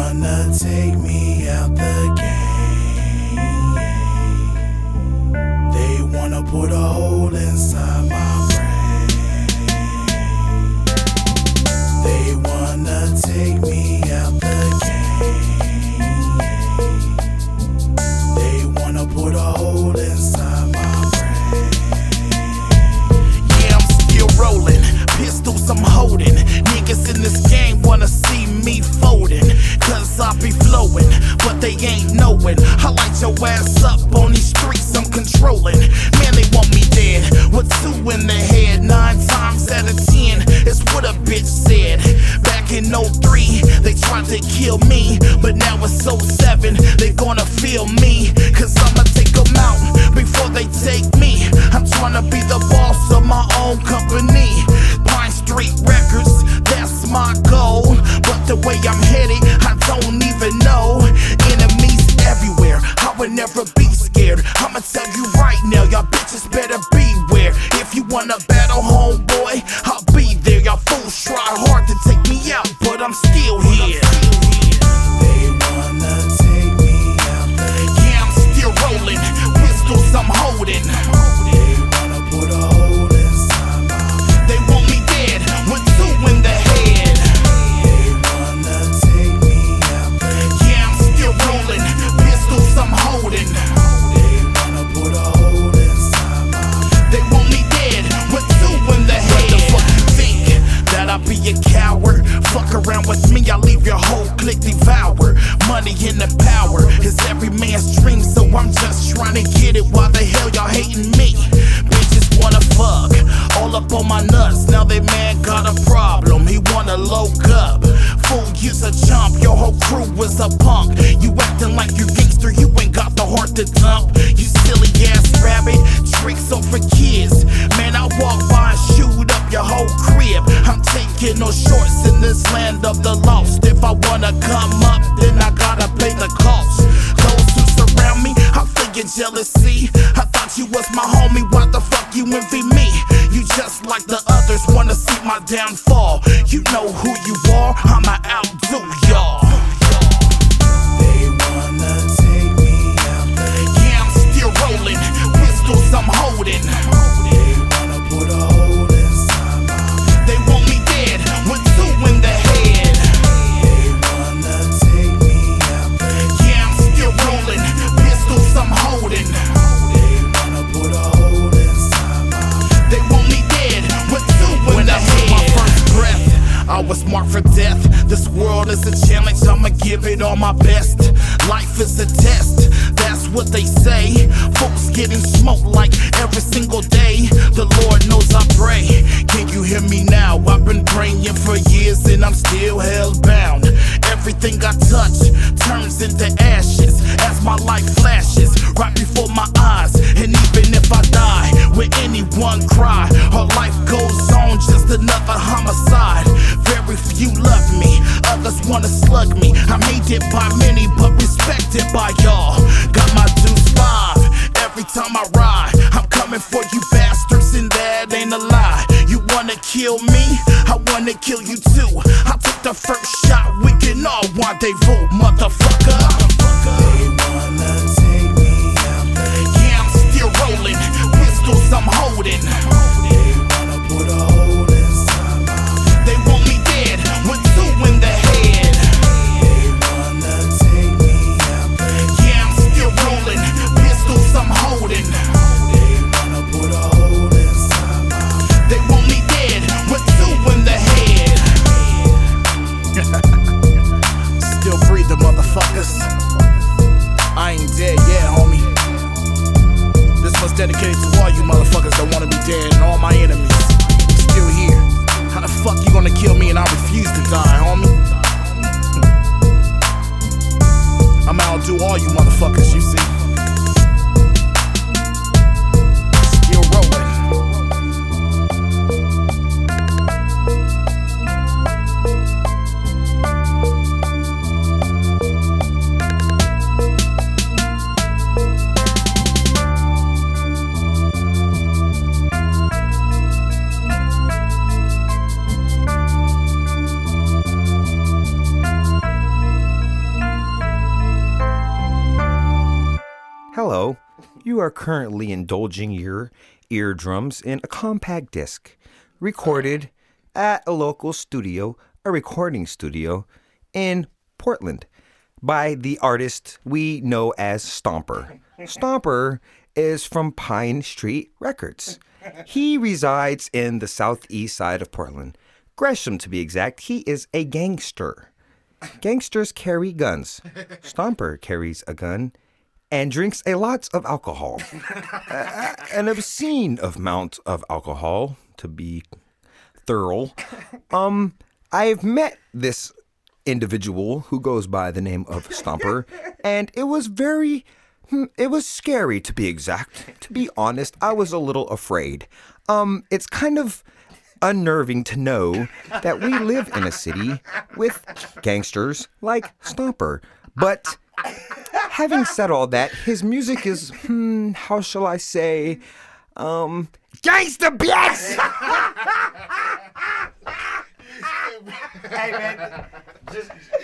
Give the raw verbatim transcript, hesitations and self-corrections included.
wanna take me out the game. They wanna put a hole inside my brain. They wanna take me out the game. They wanna put a hole inside my brain. Yeah, I'm still rolling, pistols I'm holding. Niggas in this game wanna see me folding, cause I be flowing, but they ain't knowing. I light your ass up on these streets I'm controlling. Man, they want me dead with two in the head. Nine times out of ten, it's what a bitch said. Back in oh three, they tried to kill me, but now it's oh seven, they gonna feel me, cause I'ma take them out before they take me. I'm tryna be the boss of my own company. Pine Street Records, that's my goal, but the way I'm headed, I don't even know. Enemies everywhere, I would never be scared. I'ma tell you right now, y'all bitches better beware. If you wanna battle, homeboy, I'll be there. Y'all fools try hard to take me out, but I'm still here. They wanna take me out the game. Yeah, I'm still rolling, pistols I'm holding. They wanna put a hole inside my brain. They want me dead with two in the head. They wanna take me out the game. Yeah, I'm still rolling, pistols I'm holding. They wanna put a hole inside my brain. They want me dead with two in the head. What the fuck you think? That I be a coward? Fuck around with me, I'll leave your whole clique devoured. Money and the power is every man's dream, so I'm just trying to get it. Why the hell y'all hating me? Bitches wanna fuck, all up on my nuts. Now they man got a problem, he wanna loke up. Fool, you's a chump, your whole crew is a punk. You acting like you gangster, you ain't got the heart to dump. You silly ass rabbit, tricks on for kids. Man, I walk by and shoot up your whole crib. I'm taking no shorts in this land of the lost. If I wanna come up, then I gotta pay the cost. Those who surround me, I'm thinking jealousy. I thought you was my homie, why the fuck you envy me? You just like the others, wanna see my downfall. You know who you are, I'ma outdo y'all. They wanna take me out the game. Yeah, I'm still rolling, pistols I'm holding. They wanna put a hole inside my brain. They want me dead with two in the head. They wanna take me out the game. Yeah, I'm still rolling, pistols I'm holding. They wanna put a hole inside my brain. They want me dead with two in the head. When I took my first breath, I was marked for death. This world is a challenge, I'ma give it all my best. Life is a test, that's what they say. Folks getting smoked like every single day. The Lord knows I pray. Can you hear me now? I've been praying for years and I'm still held bound. Everything I touch turns into ashes as my life flashes right before my eyes. And even if I die, will anyone cry? Our life goes on, just another homicide. Very few love me, others wanna slug me. I'm hated by many, but respected by y'all. Got my deuce five every time I ride. I'm coming for you bastards, and that ain't a lie. You wanna kill me? I wanna kill you too. I took the first shot, we can all rendezvous, motherfucker. They wanna take me out the game. Yeah, I'm still rolling, pistols I'm holding. They wanna put a hole inside my brain. They want me dead with two in the head. They wanna take me out the game. Yeah, I'm still rolling, pistols I'm holding. They wanna put a hole inside my brain. They want me dead with two in the head. Still breathing, motherfuckers. I ain't dead yet, homie. This one's dedicated to all you motherfuckers that wanna be dead and all my enemies. Still here. How the fuck you gonna kill me and I refuse to die, homie? I'ma outdo all you motherfuckers, you see. Still rolling. Hello, you are currently indulging your eardrums in a compact disc recorded at a local studio, a recording studio in Portland by the artist we know as Stomper. Stomper is from Pine Street Records. He resides in the southeast side of Portland. Gresham, to be exact. He is a gangster. Gangsters carry guns. Stomper carries a gun and drinks a lot of alcohol. uh, an obscene amount of alcohol, to be thorough. Um, I've met this individual who goes by the name of Stomper, and it was very, it was scary, to be exact. To be honest, I was a little afraid. Um, it's kind of unnerving to know that we live in a city with gangsters like Stomper. But having said all that, his music is, hmm, how shall I say, um, gangsta bitch! Hey man, just